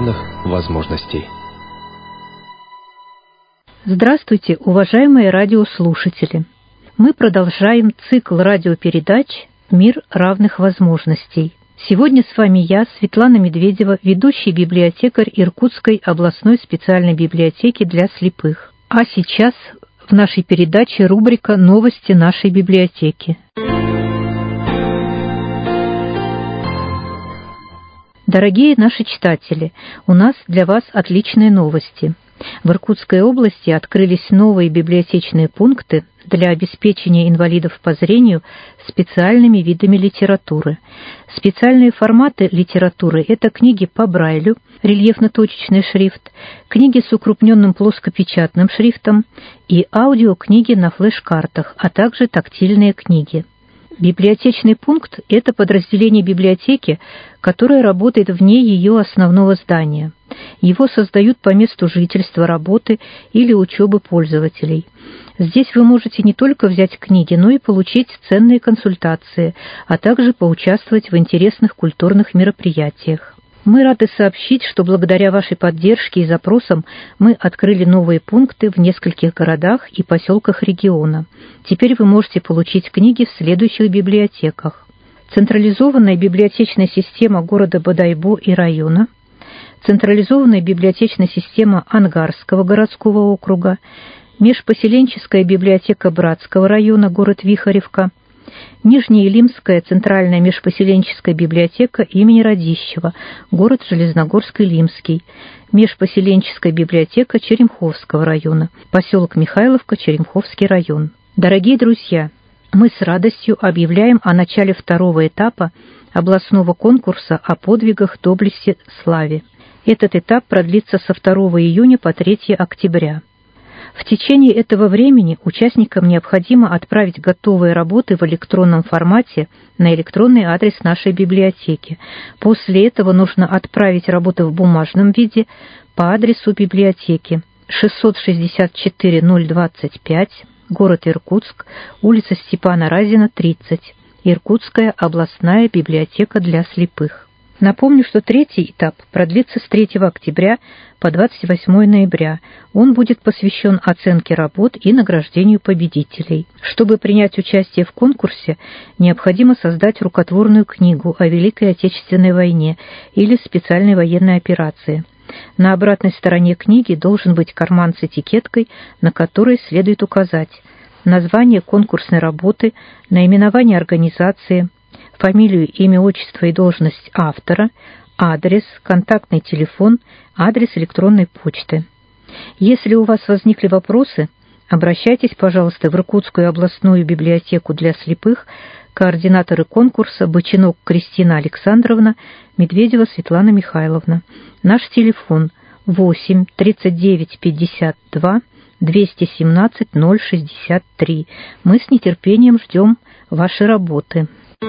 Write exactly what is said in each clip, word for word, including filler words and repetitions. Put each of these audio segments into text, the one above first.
равных возможностей. Здравствуйте, уважаемые радиослушатели! Мы продолжаем цикл радиопередач «Мир равных возможностей». Сегодня с вами я, Светлана Медведева, ведущий библиотекарь Иркутской областной специальной библиотеки для слепых. А сейчас в нашей передаче рубрика «Новости нашей библиотеки». Дорогие наши читатели, у нас для вас отличные новости. В Иркутской области открылись новые библиотечные пункты для обеспечения инвалидов по зрению специальными видами литературы. Специальные форматы литературы – это книги по Брайлю, рельефно-точечный шрифт, книги с укрупненным плоскопечатным шрифтом и аудиокниги на флеш-картах, а также тактильные книги. Библиотечный пункт – это подразделение библиотеки, которое работает вне ее основного здания. Его создают по месту жительства, работы или учебы пользователей. Здесь вы можете не только взять книги, но и получить ценные консультации, а также поучаствовать в интересных культурных мероприятиях. Мы рады сообщить, что благодаря вашей поддержке и запросам мы открыли новые пункты в нескольких городах и поселках региона. Теперь вы можете получить книги в следующих библиотеках. Централизованная библиотечная система города Бодайбо и района, централизованная библиотечная система Ангарского городского округа, межпоселенческая библиотека Братского района, город Вихоревка, Нижнеилимская центральная межпоселенческая библиотека имени Радищева, город Железногорск-Илимский, межпоселенческая библиотека Черемховского района, поселок Михайловка, Черемховский район. Дорогие друзья, мы с радостью объявляем о начале второго этапа областного конкурса о подвигах, доблести, славе. Этот этап продлится со второго июня по третьего октября. В течение этого времени участникам необходимо отправить готовые работы в электронном формате на электронный адрес нашей библиотеки. После этого нужно отправить работы в бумажном виде по адресу библиотеки шестьсот шестьдесят четыре ноль двадцать пять, город Иркутск, улица Степана Разина, тридцать, Иркутская областная библиотека для слепых. Напомню, что третий этап продлится с третьего октября по двадцать восьмое ноября. Он будет посвящен оценке работ и награждению победителей. Чтобы принять участие в конкурсе, необходимо создать рукотворную книгу о Великой Отечественной войне или специальной военной операции. На обратной стороне книги должен быть карман с этикеткой, на которой следует указать название конкурсной работы, наименование организации, фамилию, имя, отчество и должность автора, адрес, контактный телефон, адрес электронной почты. Если у вас возникли вопросы, обращайтесь, пожалуйста, в Иркутскую областную библиотеку для слепых, координаторы конкурса Бочинок Кристина Александровна, Медведева Светлана Михайловна. Наш телефон восемь тридцать девять пятьдесят два двести семнадцать ноль шестьдесят три. Мы с нетерпением ждем вашей работы.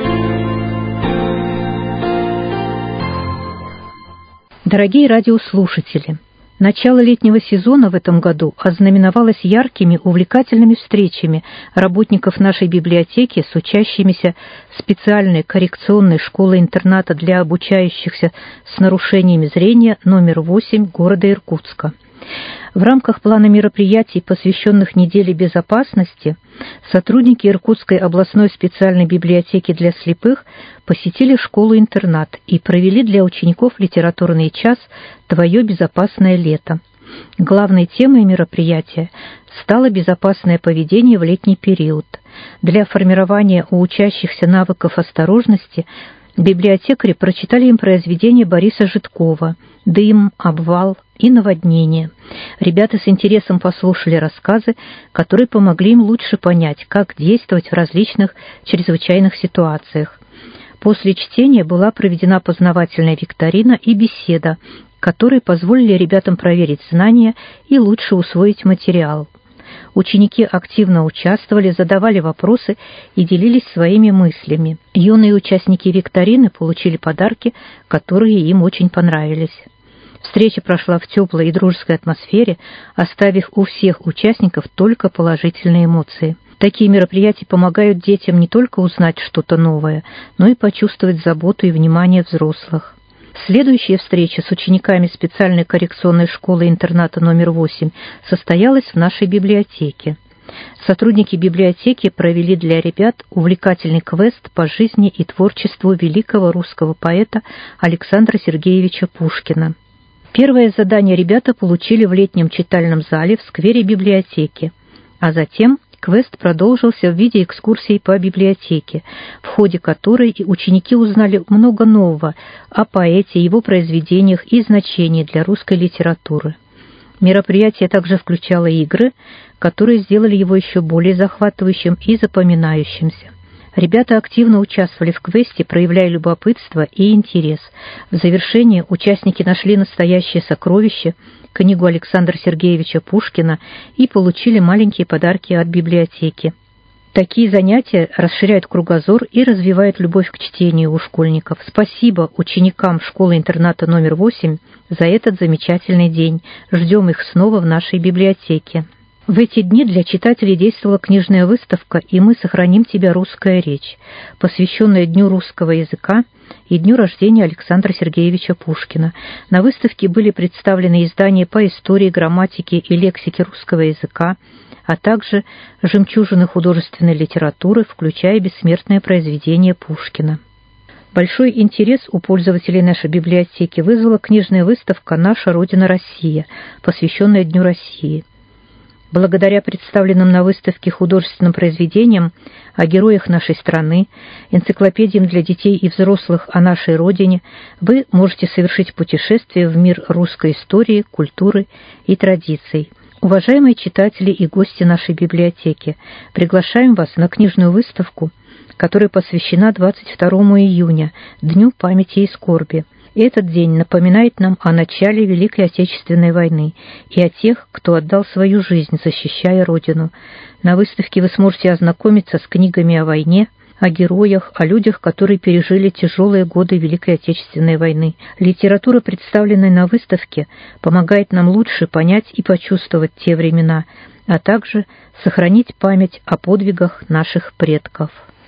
Дорогие радиослушатели, начало летнего сезона в этом году ознаменовалось яркими, увлекательными встречами работников нашей библиотеки с учащимися специальной коррекционной школы-интерната для обучающихся с нарушениями зрения номер восемь города Иркутска. В рамках плана мероприятий, посвященных неделе безопасности, сотрудники Иркутской областной специальной библиотеки для слепых посетили школу-интернат и провели для учеников литературный час «Твое безопасное лето». Главной темой мероприятия стало безопасное поведение в летний период. Для формирования у учащихся навыков осторожности библиотекари прочитали им произведения Бориса Житкова «Дым», «Обвал» и «Наводнение». Ребята с интересом послушали рассказы, которые помогли им лучше понять, как действовать в различных чрезвычайных ситуациях. После чтения была проведена познавательная викторина и беседа, которые позволили ребятам проверить знания и лучше усвоить материал. Ученики активно участвовали, задавали вопросы и делились своими мыслями. Юные участники викторины получили подарки, которые им очень понравились. Встреча прошла в теплой и дружеской атмосфере, оставив у всех участников только положительные эмоции. Такие мероприятия помогают детям не только узнать что-то новое, но и почувствовать заботу и внимание взрослых. Следующая встреча с учениками специальной коррекционной школы-интерната номер восемь состоялась в нашей библиотеке. Сотрудники библиотеки провели для ребят увлекательный квест по жизни и творчеству великого русского поэта Александра Сергеевича Пушкина. Первое задание ребята получили в летнем читальном зале в сквере библиотеки, а затем квест продолжился в виде экскурсии по библиотеке, в ходе которой ученики узнали много нового о поэте, его произведениях и значении для русской литературы. Мероприятие также включало игры, которые сделали его еще более захватывающим и запоминающимся. Ребята активно участвовали в квесте, проявляя любопытство и интерес. В завершение участники нашли настоящее сокровище, книгу Александра Сергеевича Пушкина, и получили маленькие подарки от библиотеки. Такие занятия расширяют кругозор и развивают любовь к чтению у школьников. Спасибо ученикам школы-интерната номер восемь за этот замечательный день. Ждем их снова в нашей библиотеке. В эти дни для читателей действовала книжная выставка «И мы сохраним тебя. Русская речь», посвященная Дню русского языка и дню рождения Александра Сергеевича Пушкина. На выставке были представлены издания по истории, грамматике и лексике русского языка, а также жемчужины художественной литературы, включая бессмертное произведение Пушкина. Большой интерес у пользователей нашей библиотеки вызвала книжная выставка «Наша Родина Россия», посвященная Дню России. Благодаря представленным на выставке художественным произведениям о героях нашей страны, энциклопедиям для детей и взрослых о нашей Родине, вы можете совершить путешествие в мир русской истории, культуры и традиций. Уважаемые читатели и гости нашей библиотеки, приглашаем вас на книжную выставку, которая посвящена двадцать второму июня, Дню памяти и скорби. Этот день напоминает нам о начале Великой Отечественной войны и о тех, кто отдал свою жизнь, защищая Родину. На выставке вы сможете ознакомиться с книгами о войне, о героях, о людях, которые пережили тяжелые годы Великой Отечественной войны. Литература, представленная на выставке, помогает нам лучше понять и почувствовать те времена, а также сохранить память о подвигах наших предков.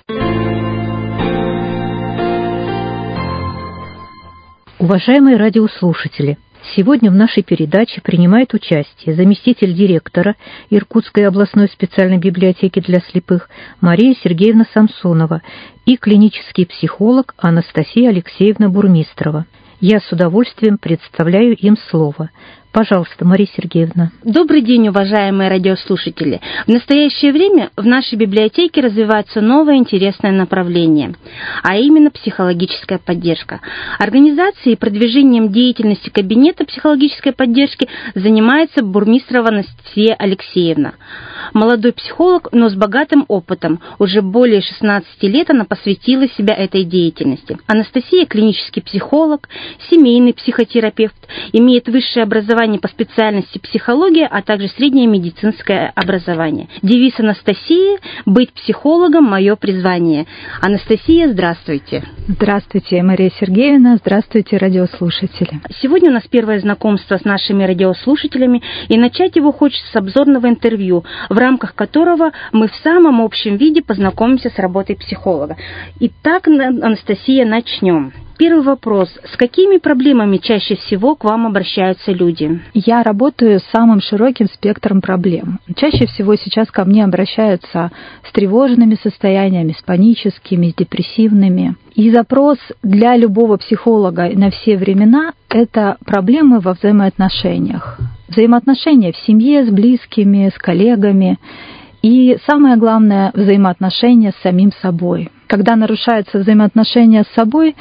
Уважаемые радиослушатели, сегодня в нашей передаче принимает участие заместитель директора Иркутской областной специальной библиотеки для слепых Мария Сергеевна Самсонова и клинический психолог Анастасия Алексеевна Бурмистрова. Я с удовольствием представляю им слово. Пожалуйста, Мария Сергеевна. Добрый день, уважаемые радиослушатели. В настоящее время в нашей библиотеке развивается новое интересное направление, а именно психологическая поддержка. Организацией и продвижением деятельности кабинета психологической поддержки занимается Бурмистрова Анастасия Алексеевна. Молодой психолог, но с богатым опытом. Уже более шестнадцати лет она посвятила себя этой деятельности. Анастасия – клинический психолог, семейный психотерапевт, имеет высшее образование по специальности психология, а также среднее медицинское образование. Девиз Анастасии – «Быть психологом – мое призвание». Анастасия, здравствуйте. Здравствуйте, Мария Сергеевна. Здравствуйте, радиослушатели. Сегодня у нас первое знакомство с нашими радиослушателями, и начать его хочется с обзорного интервью, в рамках которого мы в самом общем виде познакомимся с работой психолога. Итак, Анастасия, начнем. Первый вопрос. С какими проблемами чаще всего к вам обращаются люди? Я работаю с самым широким спектром проблем. Чаще всего сейчас ко мне обращаются с тревожными состояниями, с паническими, с депрессивными. И запрос для любого психолога на все времена – это проблемы во взаимоотношениях. Взаимоотношения в семье, с близкими, с коллегами. И самое главное – взаимоотношения с самим собой. Когда нарушаются взаимоотношения с собой,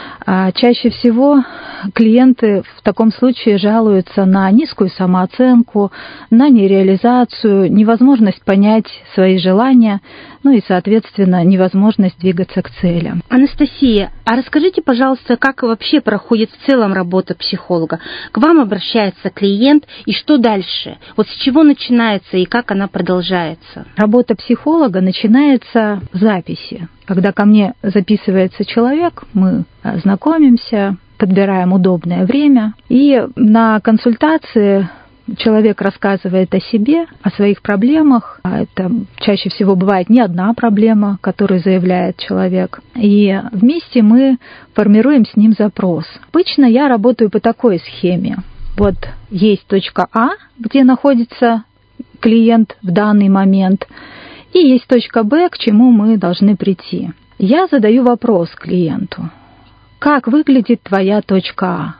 чаще всего клиенты в таком случае жалуются на низкую самооценку, на нереализацию, невозможность понять свои желания, ну и, соответственно, невозможность двигаться к целям. Анастасия, а расскажите, пожалуйста, как вообще проходит в целом работа психолога? К вам обращается клиент, и что дальше? Вот с чего начинается и как она продолжается? Работа психолога начинается в записи. Когда ко мне записывается человек, мы знакомимся, подбираем удобное время, и на консультации человек рассказывает о себе, о своих проблемах. А это чаще всего бывает не одна проблема, которую заявляет человек. И вместе мы формируем с ним запрос. Обычно я работаю по такой схеме. Вот есть точка А, где находится клиент в данный момент, и есть точка Б, к чему мы должны прийти. Я задаю вопрос клиенту. Как выглядит твоя точка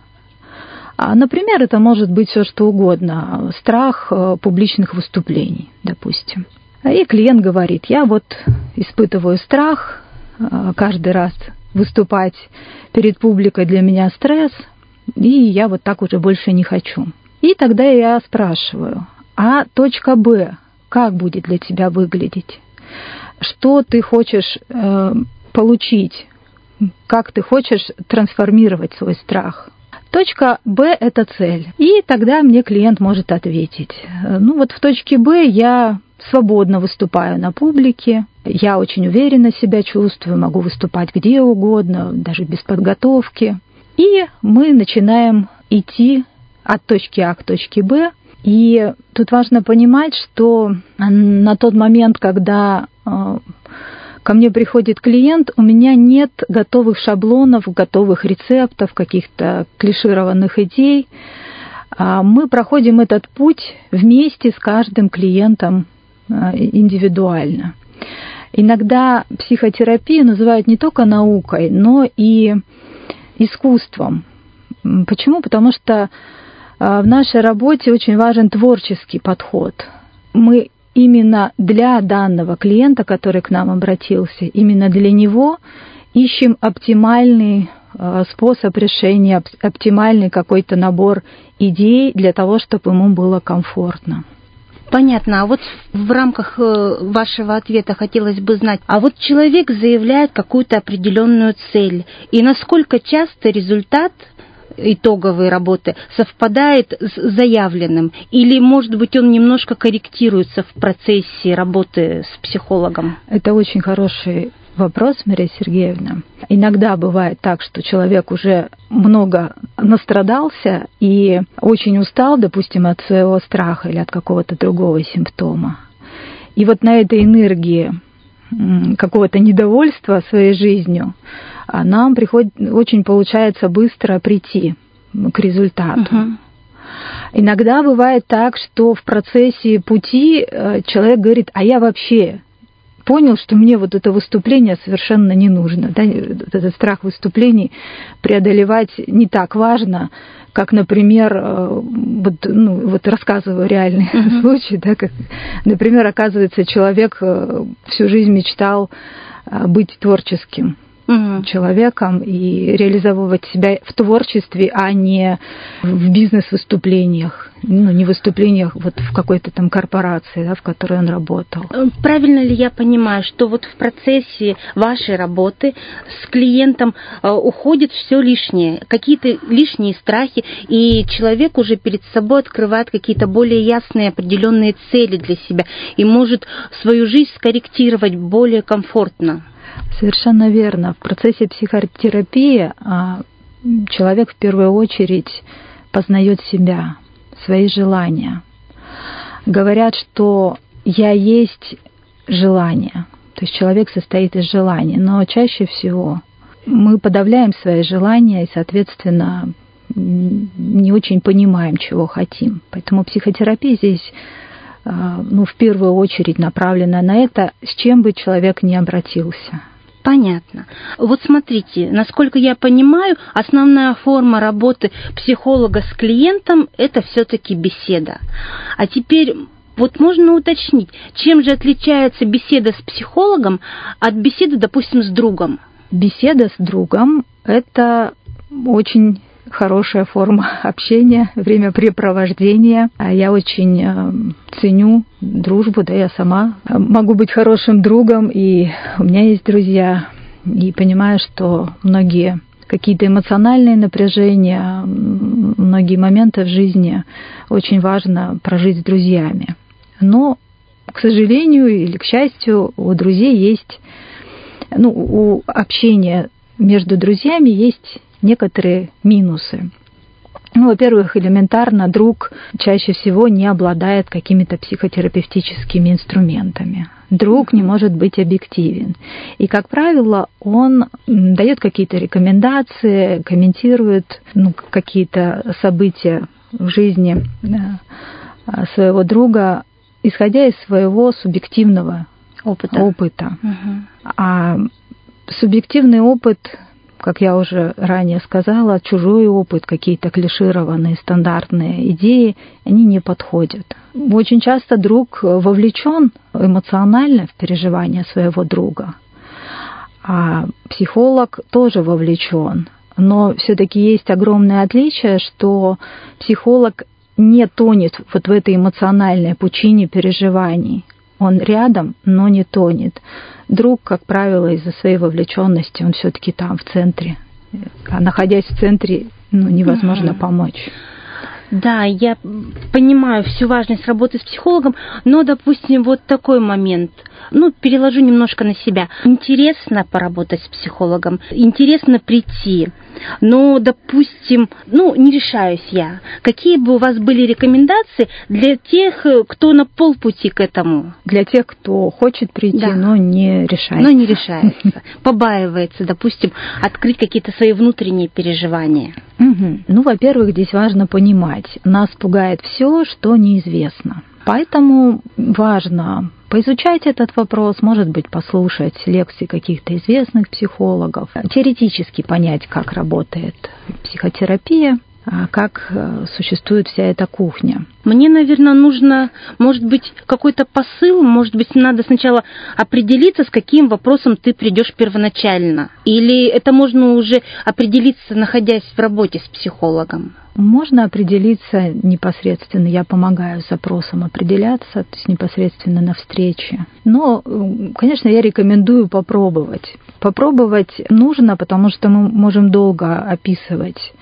А? Например, это может быть все что угодно. Страх публичных выступлений, допустим. И клиент говорит, я вот испытываю страх, каждый раз выступать перед публикой для меня стресс, и я вот так уже больше не хочу. И тогда я спрашиваю, а точка Б как будет для тебя выглядеть? Что ты хочешь э, получить? Как ты хочешь трансформировать свой страх? Точка Б – это цель. И тогда мне клиент может ответить. Ну вот в точке Б я свободно выступаю на публике, я очень уверенно себя чувствую, могу выступать где угодно, даже без подготовки. И мы начинаем идти от точки А к точке Б. И тут важно понимать, что на тот момент, когда ко мне приходит клиент, у меня нет готовых шаблонов, готовых рецептов, каких-то клишированных идей. Мы проходим этот путь вместе с каждым клиентом индивидуально. Иногда психотерапию называют не только наукой, но и искусством. Почему? Потому что в нашей работе очень важен творческий подход. Мы именно для данного клиента, который к нам обратился, именно для него ищем оптимальный способ решения, оптимальный какой-то набор идей для того, чтобы ему было комфортно. Понятно. А вот в рамках вашего ответа хотелось бы знать, а вот человек заявляет какую-то определенную цель, и насколько часто результат итоговой работы совпадает с заявленным? Или, может быть, он немножко корректируется в процессе работы с психологом? Это очень хороший вопрос, Мария Сергеевна. Иногда бывает так, что человек уже много настрадался и очень устал, допустим, от своего страха или от какого-то другого симптома. И вот на этой энергии какого-то недовольства своей жизнью нам приходит, очень получается быстро прийти к результату. Uh-huh. Иногда бывает так, что в процессе пути человек говорит, а я вообще понял, что мне вот это выступление совершенно не нужно. Да? Этот страх выступлений преодолевать не так важно, как, например, вот, ну, вот рассказываю реальный uh-huh. случай, да, как, например, оказывается, человек всю жизнь мечтал быть творческим uh-huh. человеком и реализовывать себя в творчестве, а не в бизнес-выступлениях, ну, не выступлениях вот в какой-то там корпорации, да, в которой он работал. Правильно ли я понимаю, что вот в процессе вашей работы с клиентом уходит все лишнее, какие-то лишние страхи, и человек уже перед собой открывает какие-то более ясные определенные цели для себя и может свою жизнь скорректировать более комфортно? Совершенно верно. В процессе психотерапии человек в первую очередь познает себя, свои желания. Говорят, что «я есть желание», то есть человек состоит из желаний, но чаще всего мы подавляем свои желания и, соответственно, не очень понимаем, чего хотим. Поэтому психотерапия здесь, ну, в первую очередь направлена на это, с чем бы человек ни обратился. Понятно. Вот смотрите, насколько я понимаю, основная форма работы психолога с клиентом – это все-таки беседа. А теперь вот можно уточнить, чем же отличается беседа с психологом от беседы, допустим, с другом? Беседа с другом – это очень хорошая форма общения, времяпрепровождения. Я очень ценю дружбу, да, я сама могу быть хорошим другом, и у меня есть друзья, и понимаю, что многие какие-то эмоциональные напряжения, многие моменты в жизни очень важно прожить с друзьями. Но, к сожалению или к счастью, у друзей есть, ну, у общения между друзьями есть некоторые минусы. Ну, во-первых, элементарно друг чаще всего не обладает какими-то психотерапевтическими инструментами. Друг не может быть объективен. И, как правило, он дает какие-то рекомендации, комментирует ну, какие-то события в жизни своего друга, исходя из своего субъективного опыта. опыта. Угу. А субъективный опыт, как я уже ранее сказала, чужой опыт, какие-то клишированные, стандартные идеи, они не подходят. Очень часто друг вовлечен эмоционально в переживания своего друга, а психолог тоже вовлечен. Но все-таки есть огромное отличие, что психолог не тонет вот в этой эмоциональной пучине переживаний. Он рядом, но не тонет. Друг, как правило, из-за своей вовлеченности, он все-таки там, в центре. А находясь в центре, ну, невозможно угу. помочь. Да, я понимаю всю важность работы с психологом, но, допустим, вот такой момент. Ну, переложу немножко на себя. Интересно поработать с психологом, интересно прийти, но, допустим, ну, не решаюсь я. Какие бы у вас были рекомендации для тех, кто на полпути к этому? Для тех, кто хочет прийти, да. но не решается. Но не решается. Побаивается, допустим, открыть какие-то свои внутренние переживания. Угу. Ну, во-первых, здесь важно понимать, нас пугает все, что неизвестно. Поэтому важно поизучать этот вопрос, может быть, послушать лекции каких-то известных психологов, теоретически понять, как работает психотерапия, как существует вся эта кухня. Мне, наверное, нужно, может быть, какой-то посыл, может быть, надо сначала определиться, с каким вопросом ты придешь первоначально. Или это можно уже определиться, находясь в работе с психологом? Можно определиться непосредственно, я помогаю с запросом определяться, то есть непосредственно на встрече. Но, конечно, я рекомендую попробовать. Попробовать нужно, потому что мы можем долго описывать,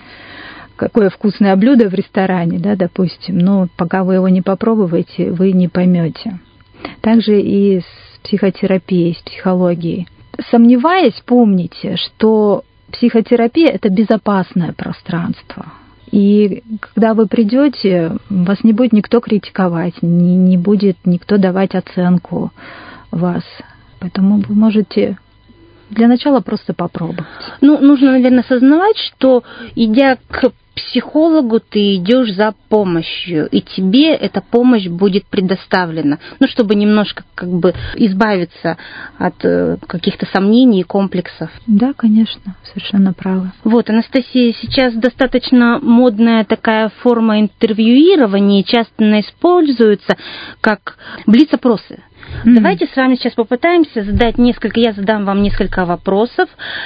какое вкусное блюдо в ресторане, да, допустим, но пока вы его не попробуете, вы не поймете. Также и с психотерапией, с психологией. Сомневаясь, помните, что психотерапия – это безопасное пространство. И когда вы придете, вас не будет никто критиковать, не, не будет никто давать оценку вас. Поэтому вы можете для начала просто попробовать. Ну, нужно, наверное, осознавать, что, идя к психологу, ты идешь за помощью, и тебе эта помощь будет предоставлена, ну, чтобы немножко как бы избавиться от каких-то сомнений и комплексов. Да, конечно, совершенно правы. Вот, Анастасия, сейчас достаточно модная такая форма интервьюирования, часто она используется как блиц-опросы. Mm-hmm. Давайте с вами сейчас попытаемся задать несколько, я задам вам несколько вопросов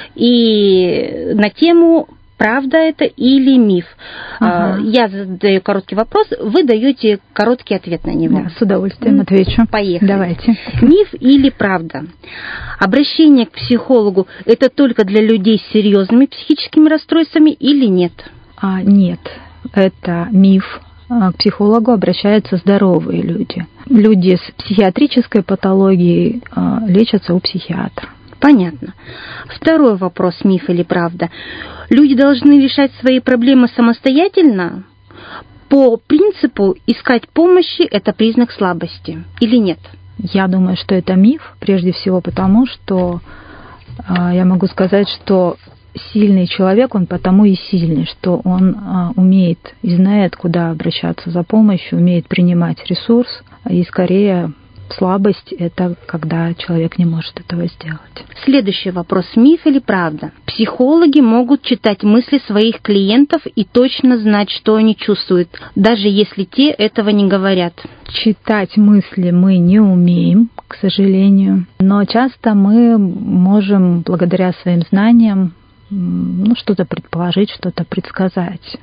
и на тему правда это или миф. Ага. Я задаю короткий вопрос, вы даете короткий ответ на него. Да, с удовольствием отвечу. Поехали. Давайте. Миф или правда? Обращение к психологу – это только для людей с серьезными психическими расстройствами или нет? А, нет, это миф. К психологу обращаются здоровые люди. Люди с психиатрической патологией лечатся у психиатра. Понятно. Второй вопрос, миф или правда. Люди должны решать свои проблемы самостоятельно? По принципу искать помощи – это признак слабости или нет? Я думаю, что это миф, прежде всего потому, что я могу сказать, что сильный человек, он потому и сильный, что он умеет и знает, куда обращаться за помощью, умеет принимать ресурс, и скорее слабость – это когда человек не может этого сделать. Следующий вопрос. Миф или правда? Психологи могут читать мысли своих клиентов и точно знать, что они чувствуют, даже если те этого не говорят. Читать мысли мы не умеем, к сожалению, но часто мы можем, благодаря своим знаниям, ну, что-то предположить, что-то предсказать.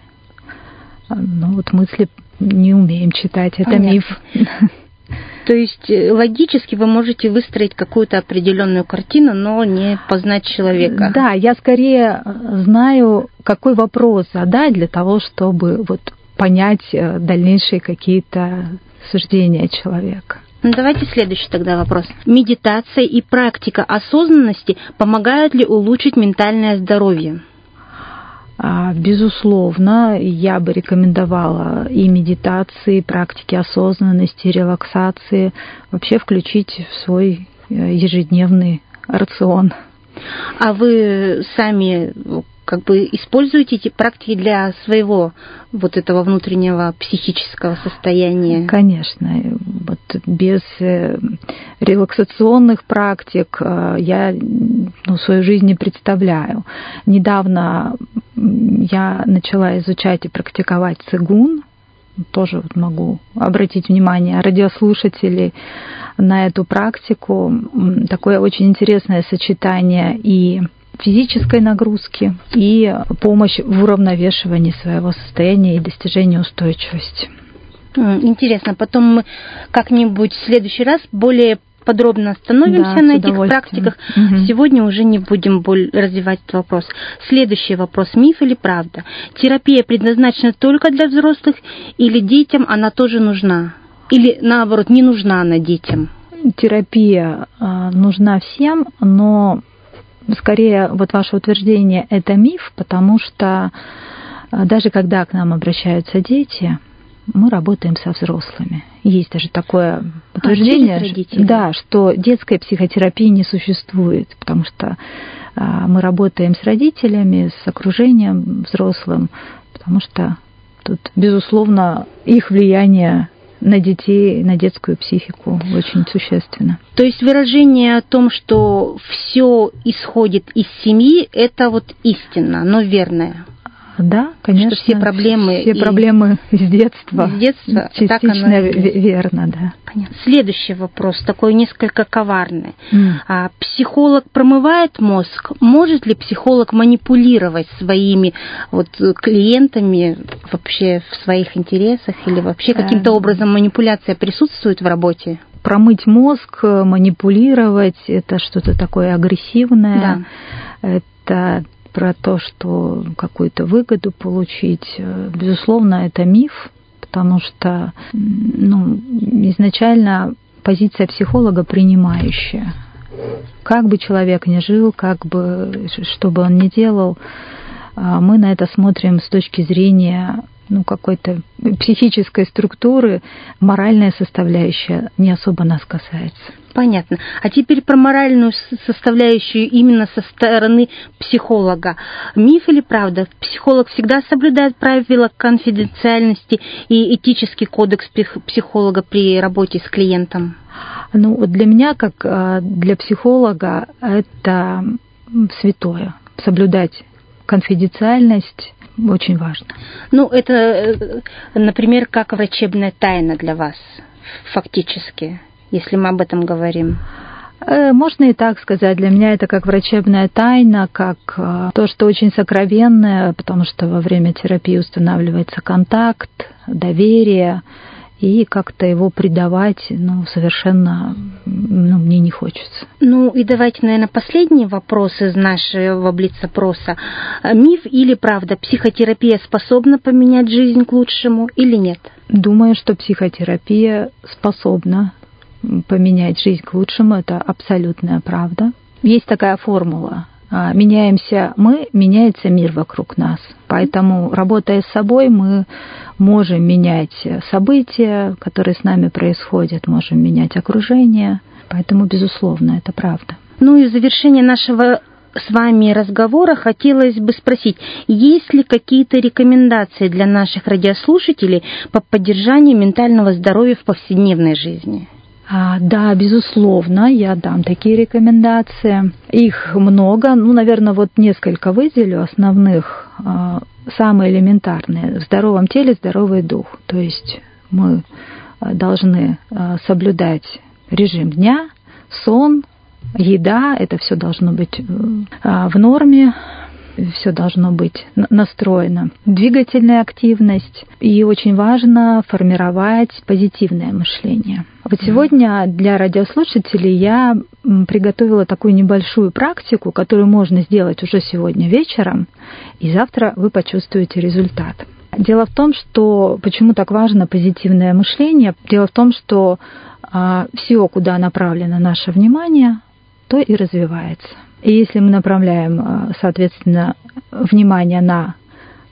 Но вот мысли не умеем читать, это Понятно. Миф. То есть логически вы можете выстроить какую-то определенную картину, но не познать человека. Да, я скорее знаю, какой вопрос задать для того, чтобы вот понять дальнейшие какие-то суждения человека. Ну, давайте следующий тогда вопрос. Медитация и практика осознанности помогают ли улучшить ментальное здоровье? Безусловно, я бы рекомендовала и медитации, и практики осознанности, и релаксации вообще включить в свой ежедневный рацион. А вы сами как бы используете эти практики для своего вот этого внутреннего психического состояния? Конечно. Вот без релаксационных практик я ну, свою жизнь не представляю. Недавно я начала изучать и практиковать цигун. Тоже вот могу обратить внимание радиослушателей на эту практику. Такое очень интересное сочетание и физической нагрузки, и помощь в уравновешивании своего состояния и достижении устойчивости. Интересно. Потом мы как-нибудь в следующий раз более подробно остановимся да, на этих практиках. Угу. Сегодня уже не будем развивать этот вопрос. Следующий вопрос. Миф или правда? Терапия предназначена только для взрослых или детям она тоже нужна? Или, наоборот, не нужна она детям? Терапия нужна всем, но скорее вот ваше утверждение – это миф, потому что даже когда к нам обращаются дети, мы работаем со взрослыми. Есть даже такое утверждение, а, да, что детской психотерапии не существует, потому что а, мы работаем с родителями, с окружением взрослым, потому что тут, безусловно, их влияние на детей, на детскую психику очень существенно. То есть выражение о том, что все исходит из семьи, это вот истинно, но верное. Да, конечно. Что все проблемы, все проблемы из детства. Из детства частично так оно верно, да. Понятно. Следующий вопрос, такой несколько коварный. Mm. А, психолог промывает мозг. Может ли психолог манипулировать своими вот, клиентами вообще в своих интересах? Или вообще каким-то образом манипуляция присутствует в работе? Промыть мозг, манипулировать – это что-то такое агрессивное. Да. Это про то, что какую-то выгоду получить. Безусловно, это миф, потому что ну, изначально позиция психолога принимающая. Как бы человек ни жил, как бы, что бы он ни делал, мы на это смотрим с точки зрения ну, какой-то психической структуры, моральная составляющая не особо нас касается. Понятно. А теперь про моральную составляющую именно со стороны психолога. Миф или правда? Психолог всегда соблюдает правила конфиденциальности и этический кодекс психолога при работе с клиентом? Ну, для меня, как для психолога, это святое. Соблюдать конфиденциальность очень важно. Ну, это, например, как врачебная тайна для вас, фактически, если мы об этом говорим. Можно и так сказать. Для меня это как врачебная тайна, как то, что очень сокровенное, потому что во время терапии устанавливается контакт, доверие, и как-то его предавать, ну, совершенно ну, мне не хочется. Ну, и давайте, наверное, последний вопрос из нашего блиц-опроса. Миф или правда? Психотерапия способна поменять жизнь к лучшему или нет? Думаю, что психотерапия способна поменять жизнь к лучшему. Это абсолютная правда. Есть такая формула. Меняемся мы, меняется мир вокруг нас. Поэтому, работая с собой, мы можем менять события, которые с нами происходят, можем менять окружение. Поэтому, безусловно, это правда. Ну и в завершение нашего с вами разговора хотелось бы спросить, есть ли какие-то рекомендации для наших радиослушателей по поддержанию ментального здоровья в повседневной жизни? А, да, безусловно, я дам такие рекомендации. Их много, ну, наверное, вот несколько выделю основных. Самые элементарные. В здоровом теле здоровый дух. То есть мы должны соблюдать режим дня, сон, еда. Это все должно быть в норме. Все должно быть настроено. Двигательная активность. И очень важно формировать позитивное мышление. Вот сегодня для радиослушателей я приготовила такую небольшую практику, которую можно сделать уже сегодня вечером, и завтра вы почувствуете результат. Дело в том, что почему так важно позитивное мышление? Дело в том, что а, все, куда направлено наше внимание, то и развивается. И если мы направляем, соответственно, внимание на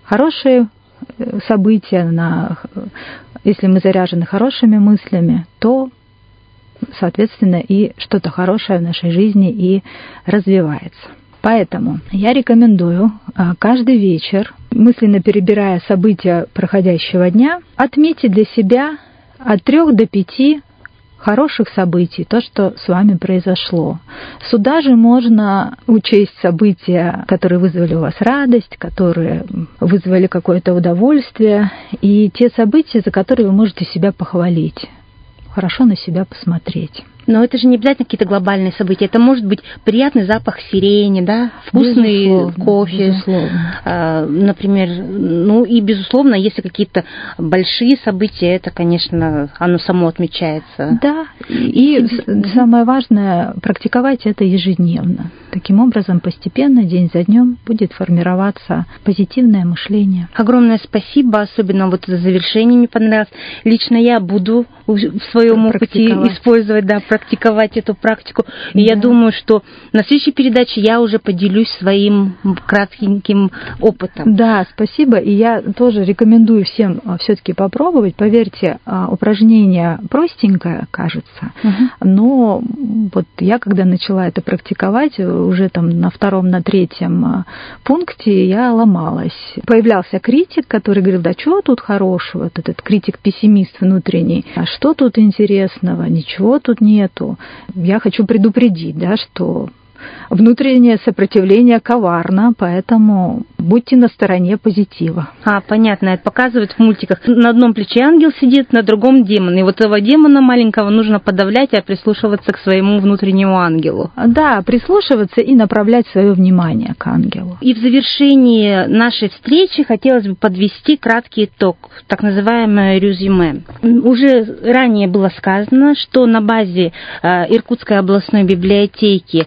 хорошие события, на, если мы заряжены хорошими мыслями, то, соответственно, и что-то хорошее в нашей жизни и развивается. Поэтому я рекомендую каждый вечер, мысленно перебирая события проходящего дня, отметить для себя от трех до пяти хороших событий, то, что с вами произошло. Сюда же можно учесть события, которые вызвали у вас радость, которые вызвали какое-то удовольствие, и те события, за которые вы можете себя похвалить, хорошо на себя посмотреть. Но это же не обязательно какие-то глобальные события. Это может быть приятный запах сирени, да, вкусный безусловно, кофе, безусловно. А, например. Ну и, безусловно, если какие-то большие события, это, конечно, оно само отмечается. Да, и, и самое важное, практиковать это ежедневно. Таким образом, постепенно, день за днем будет формироваться позитивное мышление. Огромное спасибо, особенно вот за завершение мне понравилось. Лично я буду в своем опыте использовать, да, практиковать эту практику. И да. Я думаю, что на следующей передаче я уже поделюсь своим кратким опытом. Да, спасибо. И я тоже рекомендую всем все-таки попробовать. Поверьте, упражнение простенькое, кажется, угу. но вот я, когда начала это практиковать, уже там на втором, на третьем пункте я ломалась. Появлялся критик, который говорил, да что тут хорошего, вот этот критик-пессимист внутренний, а что тут интересного, ничего тут нету. Я хочу предупредить, да, что внутреннее сопротивление коварно, поэтому будьте на стороне позитива. А, понятно. Это показывают в мультиках. На одном плече ангел сидит, на другом демон. И вот этого демона маленького нужно подавлять, а прислушиваться к своему внутреннему ангелу. Да, прислушиваться и направлять свое внимание к ангелу. И в завершении нашей встречи хотелось бы подвести краткий итог, так называемое резюме. Уже ранее было сказано, что на базе Иркутской областной библиотеки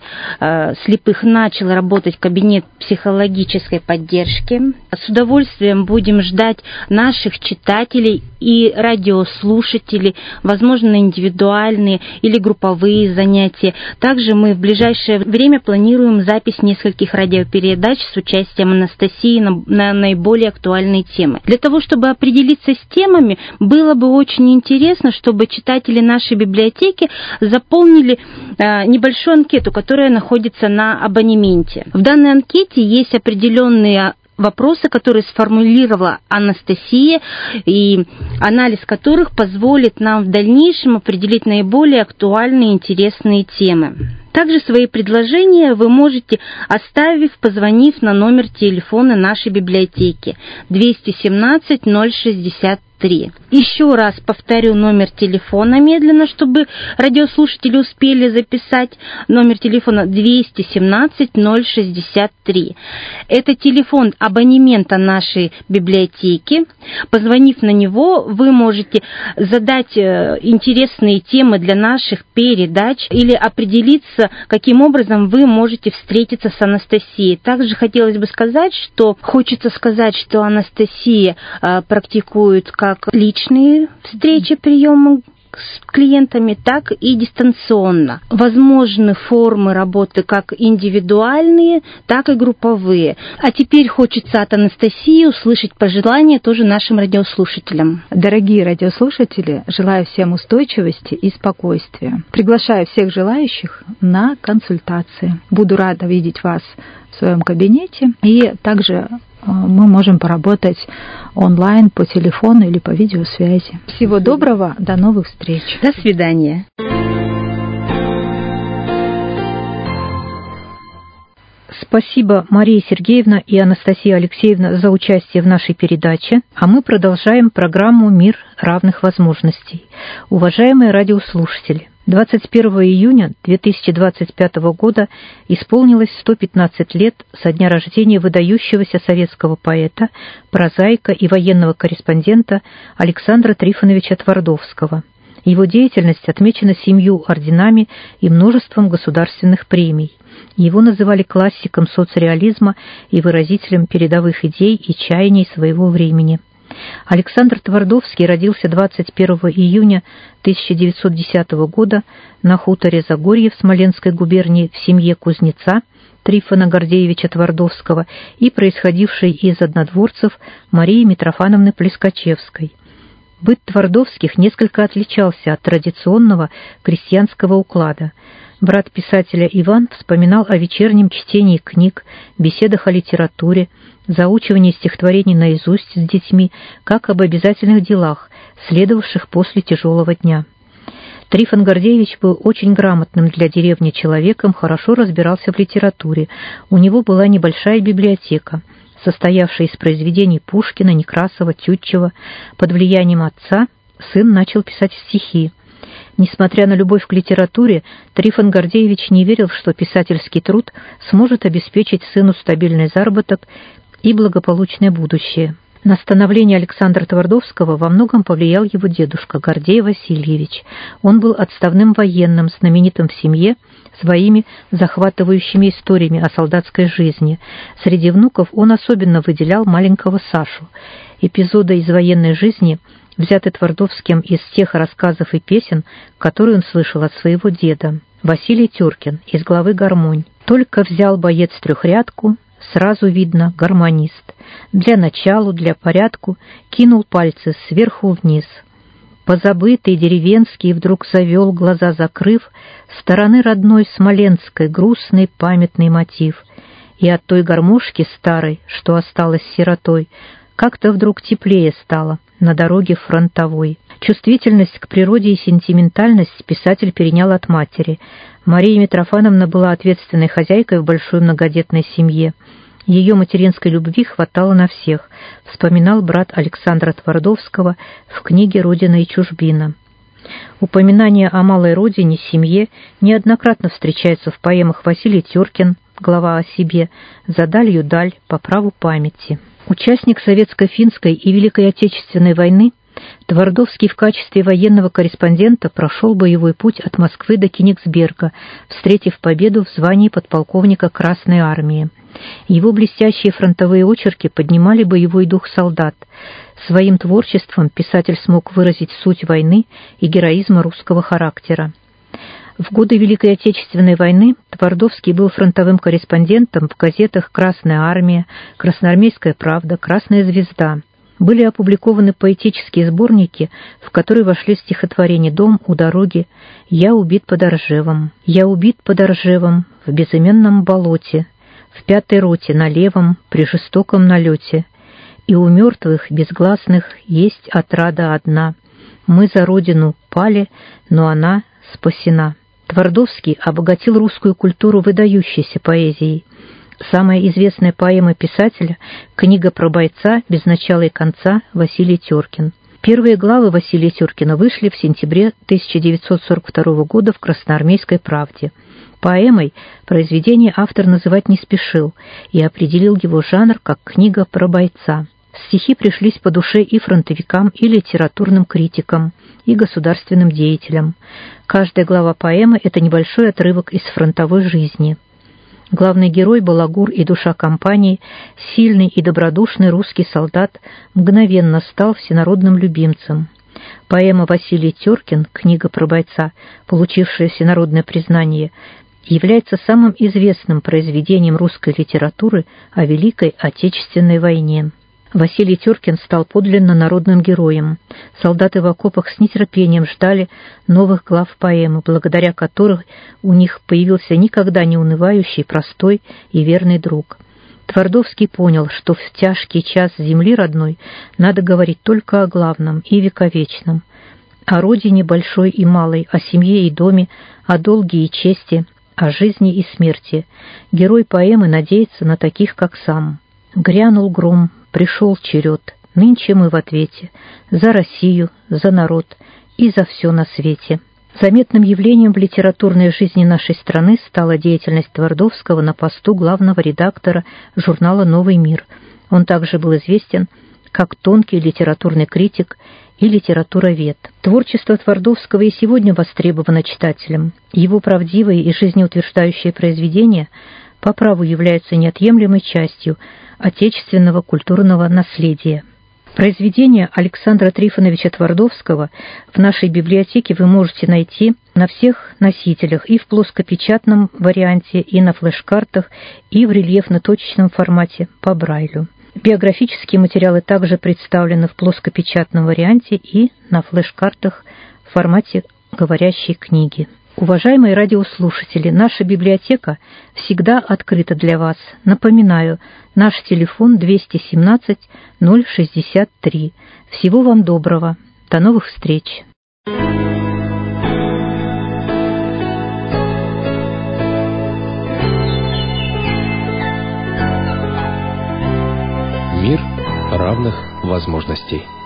слепых начал работать кабинет психологической поддержки. С удовольствием будем ждать наших читателей и радиослушателей, возможно, индивидуальные или групповые занятия. Также мы в ближайшее время планируем запись нескольких радиопередач с участием Анастасии на, на наиболее актуальные темы. Для того, чтобы определиться с темами, было бы очень интересно, чтобы читатели нашей библиотеки заполнили э, небольшую анкету, которая находится на абонементе. В данной анкете есть определенные вопросы, которые сформулировала Анастасия, и анализ которых позволит нам в дальнейшем определить наиболее актуальные и интересные темы. Также свои предложения вы можете оставив, позвонив на номер телефона нашей библиотеки двести семнадцать ноль шестьдесят три. Еще раз повторю номер телефона медленно, чтобы радиослушатели успели записать. Номер телефона двести семнадцать ноль шестьдесят три. Это телефон абонемента нашей библиотеки. Позвонив на него, вы можете задать интересные темы для наших передач или определиться, каким образом вы можете встретиться с Анастасией. Также хотелось бы сказать, что хочется сказать, что Анастасия э, практикует как личные встречи, приемы с клиентами, так и дистанционно. Возможны формы работы как индивидуальные, так и групповые. А теперь хочется от Анастасии услышать пожелания тоже нашим радиослушателям. Дорогие радиослушатели, желаю всем устойчивости и спокойствия. Приглашаю всех желающих на консультации. Буду рада видеть вас в своем кабинете, и также мы можем поработать онлайн, по телефону или по видеосвязи. Всего доброго, до новых встреч. До свидания. Спасибо, Мария Сергеевна и Анастасия Алексеевна, за участие в нашей передаче. А мы продолжаем программу «Мир равных возможностей». Уважаемые радиослушатели, двадцать первого июня две тысячи двадцать пятого года исполнилось сто пятнадцать лет со дня рождения выдающегося советского поэта, прозаика и военного корреспондента Александра Трифоновича Твардовского. Его деятельность отмечена семью орденами и множеством государственных премий. Его называли классиком соцреализма и выразителем передовых идей и чаяний своего времени. Александр Твардовский родился двадцать первого июня тысяча девятьсот десятого года на хуторе Загорье в Смоленской губернии в семье кузнеца, Трифона Гордеевича Твардовского и происходившей из однодворцев Марии Митрофановны Плескачевской. Быт Твардовских несколько отличался от традиционного крестьянского уклада. Брат писателя Иван вспоминал о вечернем чтении книг, беседах о литературе, заучивании стихотворений наизусть с детьми, как об обязательных делах, следовавших после тяжелого дня. Трифон Гордеевич был очень грамотным для деревни человеком, хорошо разбирался в литературе. У него была небольшая библиотека, состоявшая из произведений Пушкина, Некрасова, Тютчева. Под влиянием отца сын начал писать стихи. Несмотря на любовь к литературе, Трифон Гордеевич не верил, что писательский труд сможет обеспечить сыну стабильный заработок и благополучное будущее. На становление Александра Твардовского во многом повлиял его дедушка Гордей Васильевич. Он был отставным военным, знаменитым в семье своими захватывающими историями о солдатской жизни. Среди внуков он особенно выделял маленького Сашу. Эпизоды из военной жизни взяты Твардовским из тех рассказов и песен, которые он слышал от своего деда. Василий Теркин из главы «Гармонь». «Только взял боец трехрядку, сразу видно гармонист. Для начала, для порядку кинул пальцы сверху вниз. Позабытый деревенский вдруг завел, глаза закрыв, стороны родной смоленской грустный памятный мотив. И от той гармошки старой, что осталась сиротой, как-то вдруг теплее стало на дороге фронтовой». Чувствительность к природе и сентиментальность писатель перенял от матери. Мария Митрофановна была ответственной хозяйкой в большой многодетной семье. Ее материнской любви хватало на всех, вспоминал брат Александра Твардовского в книге «Родина и чужбина». Упоминание о малой родине, семье неоднократно встречается в поэмах Василий Теркин, глава о себе, «За далью даль, по праву памяти». Участник Советско-финской и Великой Отечественной войны, Твардовский в качестве военного корреспондента прошел боевой путь от Москвы до Кенигсберга, встретив победу в звании подполковника Красной армии. Его блестящие фронтовые очерки поднимали боевой дух солдат. Своим творчеством писатель смог выразить суть войны и героизма русского характера. В годы Великой Отечественной войны Твардовский был фронтовым корреспондентом в газетах «Красная армия», «Красноармейская правда», «Красная звезда». Были опубликованы поэтические сборники, в которые вошли стихотворения «Дом у дороги», «Я убит под Оржевом», «Я убит под Оржевом в безыменном болоте», «В пятой роте на левом при жестоком налете», «И у мертвых безгласных есть отрада одна, мы за родину пали, но она спасена». Твардовский обогатил русскую культуру выдающейся поэзией. Самая известная поэма писателя — «Книга про бойца без начала и конца» Василий Теркин. Первые главы Василия Теркина вышли в сентябре тысяча девятьсот сорок второго года в «Красноармейской правде». Поэмой произведение автор называть не спешил и определил его жанр как «книга про бойца». Стихи пришлись по душе и фронтовикам, и литературным критикам, и государственным деятелям. Каждая глава поэмы — это небольшой отрывок из фронтовой жизни. Главный герой, балагур и душа компании, сильный и добродушный русский солдат, мгновенно стал всенародным любимцем. Поэма Василий Теркин «Книга про бойца», получившая всенародное признание, является самым известным произведением русской литературы о Великой Отечественной войне. Василий Теркин стал подлинно народным героем. Солдаты в окопах с нетерпением ждали новых глав поэмы, благодаря которых у них появился никогда не унывающий, простой и верный друг. Твардовский понял, что в тяжкий час земли родной надо говорить только о главном и вековечном, о родине большой и малой, о семье и доме, о долге и чести, о жизни и смерти. Герой поэмы надеется на таких, как сам. Грянул гром, пришел черед, нынче мы в ответе за Россию, за народ и за все на свете. Заметным явлением в литературной жизни нашей страны стала деятельность Твардовского на посту главного редактора журнала «Новый мир». Он также был известен как тонкий литературный критик и литературовед. Творчество Твардовского и сегодня востребовано читателем. Его правдивые и жизнеутверждающие произведения по праву являются неотъемлемой частью отечественного культурного наследия. Произведения Александра Трифоновича Твардовского в нашей библиотеке вы можете найти на всех носителях, и в плоскопечатном варианте, и на флеш-картах, и в рельефно-точечном формате по Брайлю. Биографические материалы также представлены в плоскопечатном варианте и на флеш-картах в формате говорящей книги. Уважаемые радиослушатели, наша библиотека всегда открыта для вас. Напоминаю, наш телефон двести семнадцать ноль шестьдесят три. Всего вам доброго. До новых встреч. Мир равных возможностей.